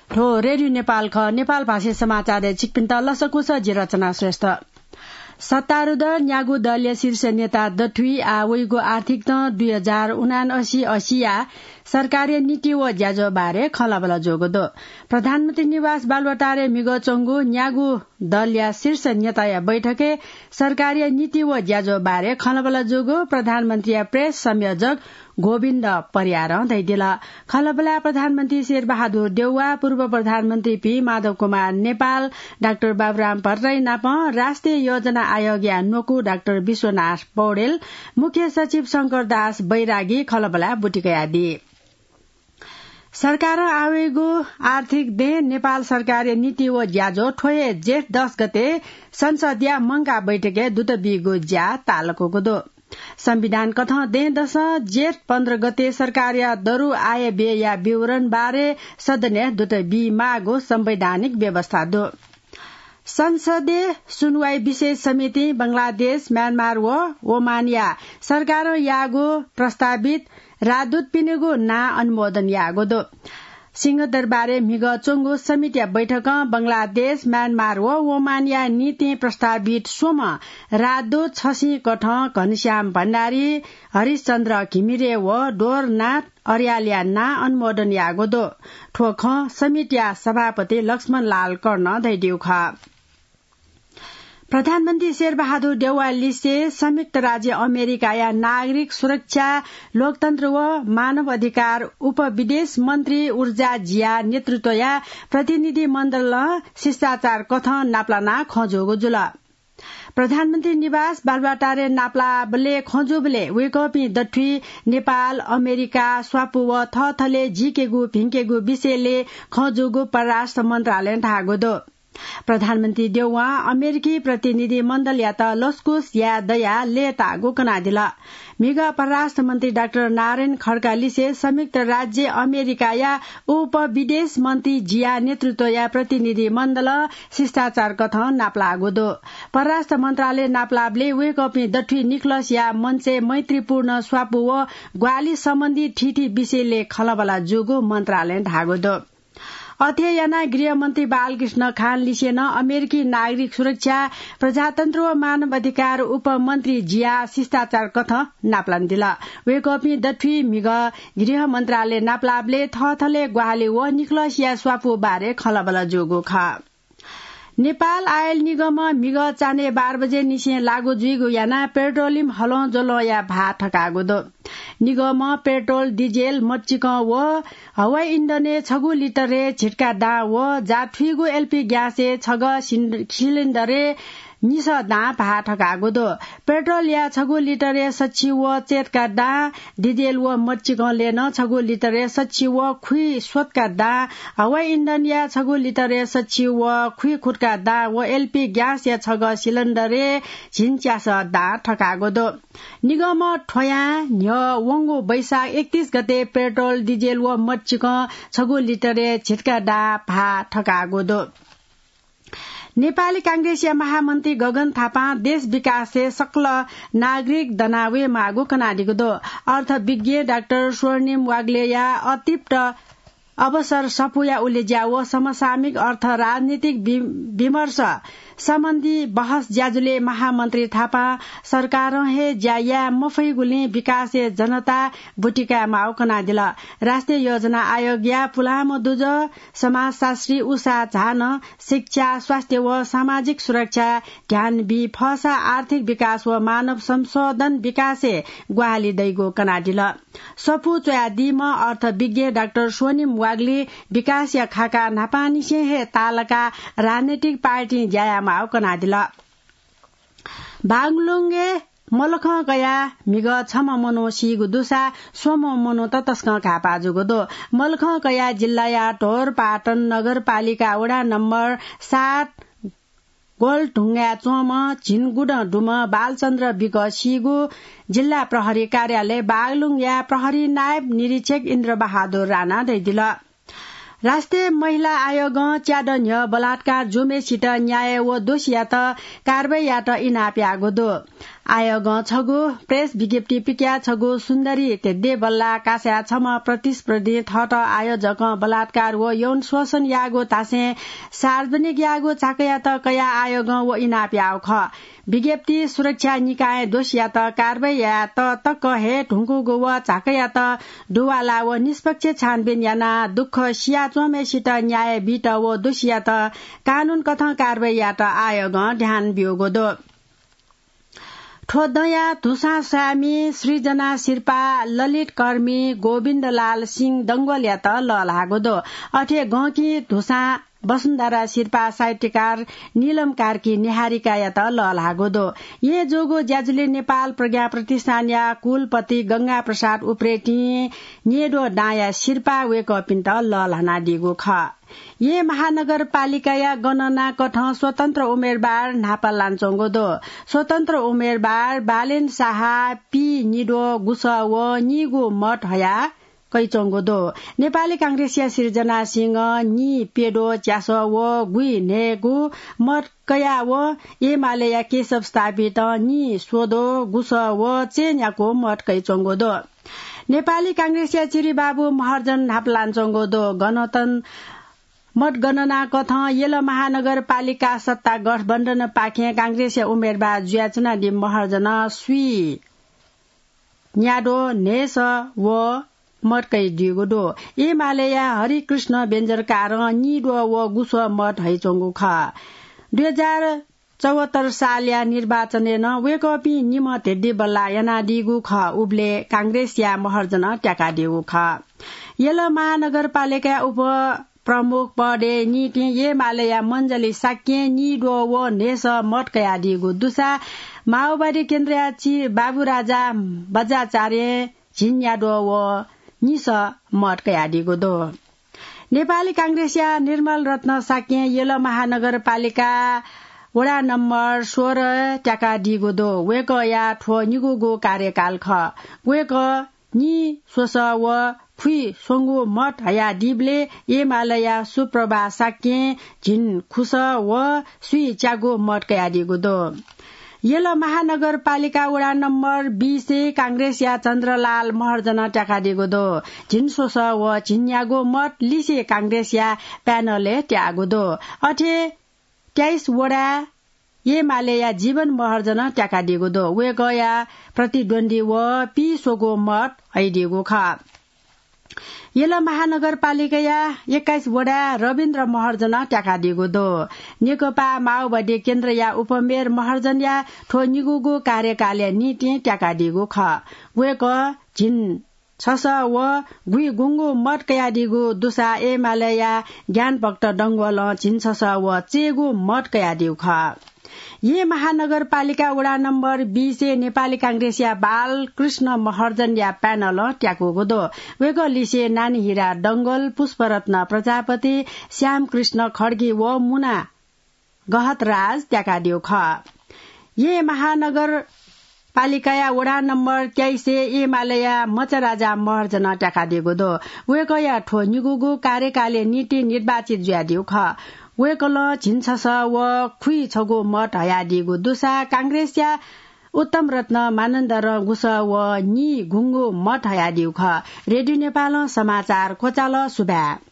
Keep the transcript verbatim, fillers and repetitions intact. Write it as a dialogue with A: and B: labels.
A: ठो रेडियो नेपाल ख नेपाल भाषी समाचार चिकपिन्त लसकुस जिरचना श्रेष्ठ सत्तारूढ न्यागु दलीय शीर्ष नेता दठुई आवैको आर्थिक त दुई हजार उनासी असिया सरकारी नीति व ज्याजो बारे खलाबला जोगदो प्रधानमन्त्री निवास बालुवाटारे मिगो चंगु न्यागु दलीय शीर्ष नेता या बैठके सरकारी नीति व ज्याजो बारे खलाबला जोगो प्रधानमन्त्री प्रेस संयोजक गोविन्द परियार दैदिला खलबला प्रधानमन्त्री शेरबहादुर देउवा पूर्व प्रधानमन्त्री पी माधव कुमार नेपाल डाक्टर बाबुराम भट्टराई नाप राष्ट्रिय योजना आयोग या नोकु डाक्टर विश्वनाथ पौडेल मुख्य सचिव शंकर दास बैरागी खलबला बुटिकया दिए सरकार आवेगो आर्थिक दे नेपाल सरकारी नीति व ज्याजो ठोये जेठ दस गते संसदीय मंगा बैठके दुत बिगो ज्या तालको दो संविधान कथ दे दश जेठ पन्ध्र गते सरकारी दरु आय व्यय या विवरण बारे सदन दुत बी मागो संवैधानिक व्यवस्था दो संसदीय सुनवाई विशेष समिति बंगलादेश म्यानमार व ओमानिया सरकार यागो प्रस्तावित राजदूत पिनेगो ना अनुमोदन यागो दो सिंहदरबारे मिग चोंगो समिति बैठक बंगलादेश म्यानमार व ओमानिया नीति प्रस्तावित सोम राजदूत छसी कठ घनश्याम भण्डारी हरिशचन्द्र घिमिरे व डोरनाथ अर्यालिया ना अनुमोदन यागो दो ठोख समितिया सभापति लक्ष्मण लाल कर्ण दैदेउ ख प्रधानमन्त्री शेरबहादुर देउवा लिसे संयुक्त राज्य अमेरिका या नागरिक सुरक्षा लोकतन्त्र व मानव अधिकार उप विदेश मन्त्री ऊर्जा जिया नेतृत्व या प्रतिनिधि मण्डल शिष्टाचार कथन नाप्लाना खजोगो जुल प्रधानमन्त्री निवास बालुवाटारे नाप्लाबले खजुबले वेकपी दठुई नेपाल अमेरिका स्वापु व थथले झिकेगु भिंकेगु विषयले खजुगु परराष्ट्र मन्त्रालय ढागो दो प्रधानमन्त्री देउवा अमेरिकी प्रतिनिधि मण्डल या त लस्कुस या दया लेता गोकना दिला मिग परराष्ट्र मन्त्री डाक्टर नारायण खड्कालीसे संयुक्त राज्य अमेरिका या उप विदेश मन्त्री जिया नेतृत्व या प्रतिनिधि मण्डल शिष्टाचार कथन नाप्लागो दो परराष्ट्र मन्त्रालय नाप्लाबले वेकपी दठुई निक्लस या मञ्चे मैत्रीपूर्ण स्वापु व ग्वाली सम्बन्धी ठिठी विषयले खलबला जोगो मन्त्रालय ढागो दो अध्ययना गृहमन्त्री बालकृष्ण खान लिसेन अमेरिकी नागरिक सुरक्षा प्रजातन्त्र व मानव अधिकार उपमन्त्री जिया शिष्टाचार कथ नाप्लान दिला वेकपी दठुई मिग गृह मन्त्रालय नाप्लाबले थथले ग्वाली व निक्लस या स्वापु बारे खलबला जोगो ख नेपाल आयल निगम मिग चाने बाह्र बजे निसे लागू जुइगो याना पेट्रोलियम हलो जलो या भा ठकागो दो निगम पेट्रोल डिजेल मच्चिक व हवाई इन्धने छगु लिटरे छिटका डा व जाठुइगो एलपी ग्यासे छग सिलिन्डरे निस दा भा ठकागो दो पेट्रोल या छगु लिटरे सच्ची व चेतका डा डिजेल व मच्चिक लेन छगु लिटरे सच्ची व खुई सोतका डा हवाई इन्धन या छगु लिटरे सच्ची व खुई खुटका डा व एलपी ग्यास या छग सिलिन्डरे झिन्च्यास डा ठकागो दो निगम ठोया न्य वंगो वैशाख एकतीस गते पेट्रोल डिजेल व मच्चिक छगु लिटरे छिटका डा भा ठकागो दो नेपाली कांग्रेसिया महामन्त्री गगन थापा देश विकास से सकल नागरिक दनावे मागो कनाडीको दो अर्थ विज्ञ डाक्टर स्वर्णिम वाग्ले या अतिप्त अवसर सपुया उलेज्या व समसामयिक अर्थ राजनीतिक विमर्श सम्बन्धी बहस ज्याजुले महामन्त्री थापा सरकार हे ज्याया मफैगुले विकास जनता बुटिका माउ कना दिला राष्ट्रिय योजना आयोग या पुलामो दुज समाजशास्त्री उषा झान शिक्षा स्वास्थ्य व सामाजिक सुरक्षा ध्यान बि फसा आर्थिक विकास व मानव संशोधन विकासे ग्वाली दैगो कना दिला सपु चोयादीम अर्थ विज्ञ डाक्टर सोनिम वाग्ले विकास या खाका नापानी से हे तालका राजनीतिक पार्टी ज्याया माउ कना दिला बागलुङे मलख गया मिग छम मनो सिगु दुसा सोम मनो ततस्क घापा जुगो दो मलख गया जिल्ला या ढोर पाटन नगरपालिका वडा नम्बर सात गोल ढुङ्गा चोम झिनगुड डुम बालचन्द्र बिग सिगु जिल्ला प्रहरी कार्यालय बागलुङ या प्रहरी नायब निरीक्षक इन्द्र बहादुर राणा दैदिला राष्ट्रिय महिला आयोग च्याडन्य बलात्कार जुमेसित न्याय व दोषियात कारवाहीयात इनाप्यागो दो आयोग छगु प्रेस विज्ञप्ति पिक्या छगु सुन्दरी तेद्दे बल्ला कास्या छम प्रतिस्पर्धी थट आयोजक बलात्कार व यौन शोषण यागो तासे सार्वजनिक यागो चाकया त कया आयोग व इनाप्याउ ख विज्ञप्ति सुरक्षा निकाय दोषिया त कारबाही या त तक हे ढुङ्गुगो व चाकया त डुवाला व निष्पक्ष छानबिन याना दुःख सिया चोमेसित न्याय बिट व दोषिया त कानून कथ कारबाही या त आयोग ध्यान बियोगो दो ठोदया धुसा स्वामी सृजना शिर्पा ललित कर्मी गोविन्दलाल सिंह दंगोल या त ल लागो दो अठे गौकी धुसा वसुन्धरा शिर्पा साहित्यकार नीलम कार्की निहारिका या त ल लागो दो ये जोगो ज्याजुले नेपाल प्रज्ञा प्रतिष्ठान या कुलपति गंगा प्रसाद उप्रेती नेडो डाया शिर्पा वेक पिन्त ल लाना दिगो ख ये महानगरपालिका या गणना कठ स्वतन्त्र उमेरबार नापा लान्छोंगो दो स्वतन्त्र उमेरबार बालेन साहा पी निडो गुस व निगो मठ हया कैचोंगो दो नेपाली कांग्रेसिया सिर्जना सिंह नि पेडो च्यासो व गुई नेगु मठ कया व एमालेया केशव स्थापित नि सोदो गुस व चेन्याको मठ कैचोंगो दो नेपाली कांग्रेसिया चिरी बाबु महर्जन नापलान्छोंगो दो गणतन मत गणना कथ येल महानगरपालिका सत्ता गठबन्धन पाखे कांग्रेसिया उमेरबार ज्याचना दि महर्जन सुई न्याडो नेस व मटकै दिगो दो एमालेया हरिकृष्ण बेन्जरकार निडो व गुस मठ हैचोंगु ख दुई हजार चौहत्तर साल या निर्वाचन न वेकपी निम तेड्डी बल्ला याना दिगु ख उब्ले कांग्रेस या महर्जन ट्याका दिगु ख येल महानगरपालिका उप प्रमुख पदे नीति ये मालया मंजली साक्य निडो व नेस मटकया दिगु दुसा माओवादी केन्द्र ची बाबु राजा बजाचार्य झिन्याडो व निस मटकया दिगु दो नेपाली कांग्रेसिया निर्मल रत्न साक्य येल महानगरपालिका वडा नम्बर सोह्र ट्याका दिगु दो वेक या ठो निगुगु कार्यकाल ख वेक नि सोस व खुई सोंगु मठ हया दिबले एमालया सुप्रभा साक्य झिन खुस व सुई च्यागो मठ कया दिगु दो येल महानगरपालिका वडा नम्बर बीस कांग्रेस या चन्द्रलाल महर्जन ट्याका दिगु दो झिन सोस व झिन्यागो मठ लिसे कांग्रेस या प्यानलले ट्यागु दो अठे तेइस वडा एमालेया जीवन महर्जन ट्याका दिगु दो वे गया प्रतिद्वन्दी व पी सोगो मठ हैदिगु ख येल महानगरपालिका एक्काइस वडा रविन्द्र महर्जन ट्याका दिगु दो नेकपा माओवादी केन्द्र या उपमेयर महर्जन या ठो निगुगु कार्यकाल नीति ट्याका दिगु ख वेक झिन छस व गुई गुंगु मठ कया दिगु दुसा एमालया ज्ञान भक्त डंगोल झिन छस व चेगु मठ कया दिगु ख ये महानगरपालिका वडा नम्बर बीस नेपाली कांग्रेसिया बाल कृष्ण महर्जन या प्यानल ट्याको दो वेक लिसे नानी हिरा डंगल पुष्परत्न प्रजापति श्याम कृष्ण खड्गी व मुना गहतराज ट्याका दियो ख ये महानगर पालिका वडा नम्बर तेइस एमालया मचराजा महर्जन ट्याका दिएको दो वेकया ठो निगुगु कार्यकाल नीति निर्वाचित ज्यादियो ख वेकल झिन्छस व खुई छगो मठ हया दिगु दुसा कांग्रेस या उत्तम रत्न मानन्द र गुस व नि घुङ्गो मठ हया दिउ ख रेडियो नेपाल समाचार कोचाल सुबा